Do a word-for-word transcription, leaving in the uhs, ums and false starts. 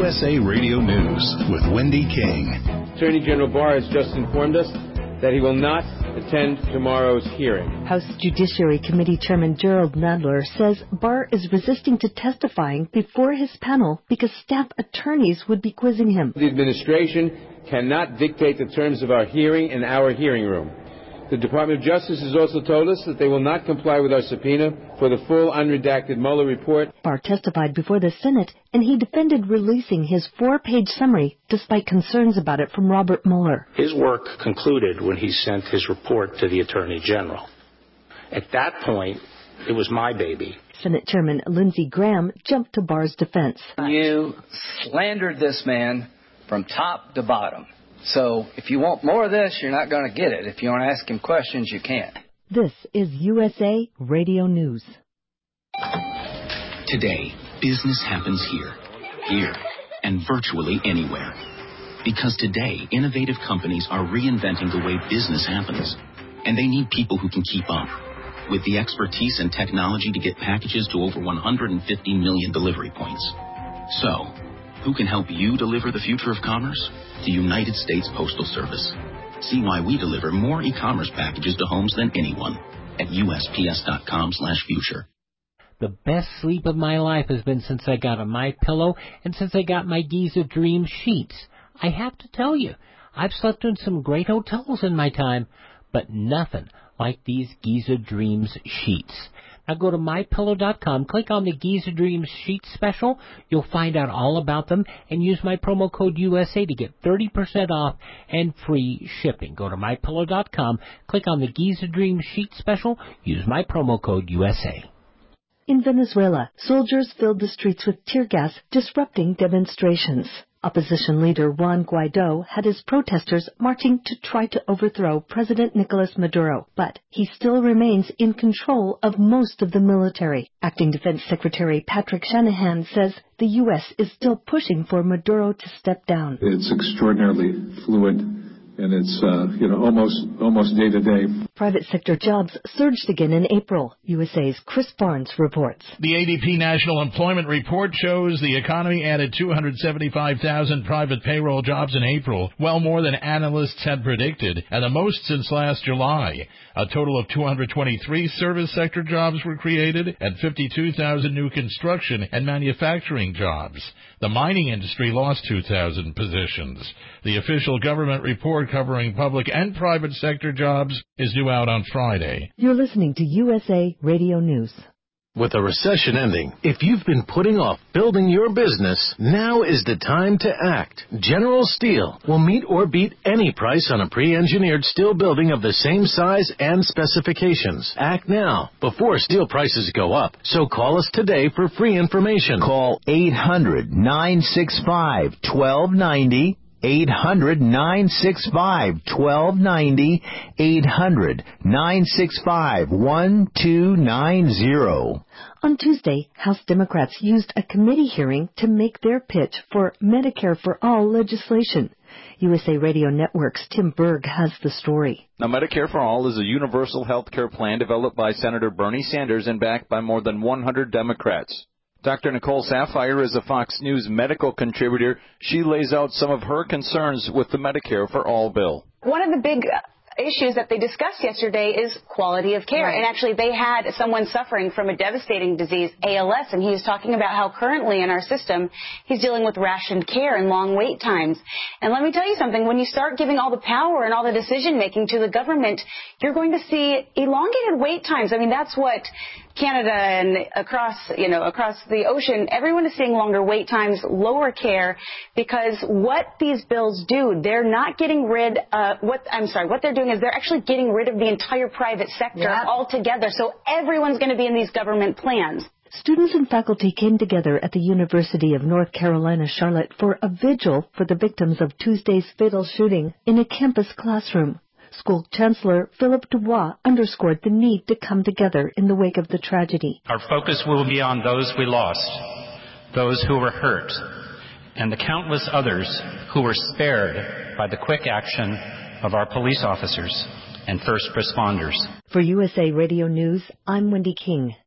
S A Radio News with Wendy King. Attorney General Barr has just informed us that he will not attend tomorrow's hearing. House Judiciary Committee Chairman Gerald Nadler says Barr is resisting to testifying before his panel because staff attorneys would be quizzing him. The administration cannot dictate the terms of our hearing in our hearing room. The Department of Justice has also told us that they will not comply with our subpoena for the full unredacted Mueller report. Barr testified before the Senate, and he defended releasing his four-page summary despite concerns about it from Robert Mueller. His work concluded when he sent his report to the Attorney General. At that point, it was my baby. Senate Chairman Lindsey Graham jumped to Barr's defense. You slandered this man from top to bottom. So if you want more of this, you're not going to get it. If you want to ask him questions, you can't. This is U S A Radio News. Today, business happens here, here, and virtually anywhere. Because today, innovative companies are reinventing the way business happens. And they need people who can keep up. With the expertise and technology to get packages to over one hundred fifty million delivery points. So, who can help you deliver the future of commerce? The United States Postal Service. See why we deliver more e-commerce packages to homes than anyone at U S P S dot com slash future. The best sleep of my life has been since I got a MyPillow and since I got my Giza Dream sheets. I have to tell you, I've slept in some great hotels in my time, but nothing like these Giza Dreams sheets. Now go to my pillow dot com, click on the Giza Dreams Sheet Special. You'll find out all about them and use my promo code U S A to get thirty percent off and free shipping. Go to my pillow dot com, click on the Giza Dreams Sheet Special, use my promo code U S A. In Venezuela, soldiers filled the streets with tear gas, disrupting demonstrations. Opposition leader Juan Guaido had his protesters marching to try to overthrow President Nicolas Maduro, but he still remains in control of most of the military. Acting Defense Secretary Patrick Shanahan says the U S is still pushing for Maduro to step down. It's extraordinarily fluid. And it's, uh, you know, almost almost day to day. Private sector jobs surged again in April. U S A's Chris Barnes reports. The A D P National Employment Report shows the economy added two hundred seventy-five thousand private payroll jobs in April, well more than analysts had predicted, and the most since last July. A total of two hundred twenty-three service sector jobs were created and fifty-two thousand new construction and manufacturing jobs. The mining industry lost two thousand positions. The official government report covering public and private sector jobs is due out on Friday. You're listening to U S A Radio News. With a recession ending, if you've been putting off building your business, now is the time to act. General Steel will meet or beat any price on a pre-engineered steel building of the same size and specifications. Act now, before steel prices go up. So call us today for free information. Call eight hundred, nine six five, one two nine zero. eight hundred, nine six five, one two nine zero. eight hundred, nine six five, one two nine zero. On Tuesday, House Democrats used a committee hearing to make their pitch for Medicare for All legislation. U S A Radio Network's Tim Berg has the story. Now, Medicare for All is a universal health care plan developed by Senator Bernie Sanders and backed by more than one hundred Democrats. Doctor Nicole Saphier is a Fox News medical contributor. She lays out some of her concerns with the Medicare for All bill. One of the big issues that they discussed yesterday is quality of care. Right. And actually, they had someone suffering from a devastating disease, A L S, and he was talking about how currently in our system, he's dealing with rationed care and long wait times. And let me tell you something, when you start giving all the power and all the decision-making to the government, you're going to see elongated wait times. I mean, that's what Canada and across, you know, across the ocean, everyone is seeing longer wait times, lower care, because what these bills do, they're not getting rid of what, I'm sorry, what they're doing is they're actually getting rid of the entire private sector yeah. altogether. So everyone's going to be in these government plans. Students and faculty came together at the University of North Carolina, Charlotte for a vigil for the victims of Tuesday's fatal shooting in a campus classroom. School Chancellor Philip Dubois underscored the need to come together in the wake of the tragedy. Our focus will be on those we lost, those who were hurt, and the countless others who were spared by the quick action of our police officers and first responders. For U S A Radio News, I'm Wendy King.